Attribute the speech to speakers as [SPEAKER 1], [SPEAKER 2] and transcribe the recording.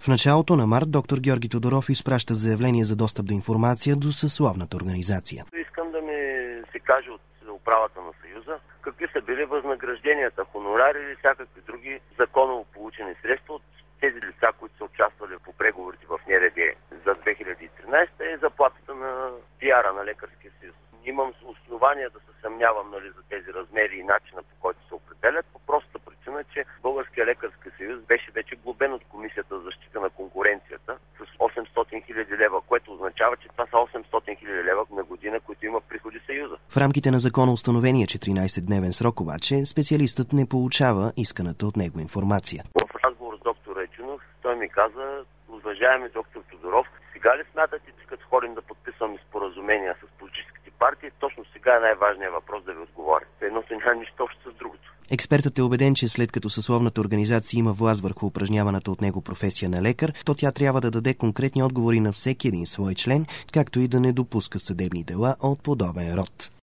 [SPEAKER 1] В началото на март доктор Георги Тодоров изпраща заявление за достъп до информация до съсловната организация.
[SPEAKER 2] Искам да ми се каже от управата на Съюза какви са били възнагражденията, хонорари или всякакви други законово получени средства от тези лица, които са участвали по преговорите в НРД за 2013 и заплатата на пиара на Лекарския съюз. Имам основания да се съмнявам за тези размери и начина, по който се определят, по простата причина, че Българския лекарски съюз беше вече глобен от Комисията за защита на конкуренцията с 800 хиляди лева, което означава, че това са 800 хиляди лева на година, които има приходи Съюза.
[SPEAKER 1] В рамките на законоустановения 14-дневен срок обаче специалистът не получава исканата от него информация.
[SPEAKER 2] В разговор с доктор Речунов той ми каза: уважаеми доктор Тодоров, сега ли смятате, че като ходим да подписваме споразумения с политическите партии, точно сега е най-важният въпрос да ви отговоря. Едното няма нищо общо с другото.
[SPEAKER 1] Експертът е убеден, че след като съсловната организация има власт върху упражняваната от него професия на лекар, то тя трябва да даде конкретни отговори на всеки един свой член, както и да не допуска съдебни дела от подобен род.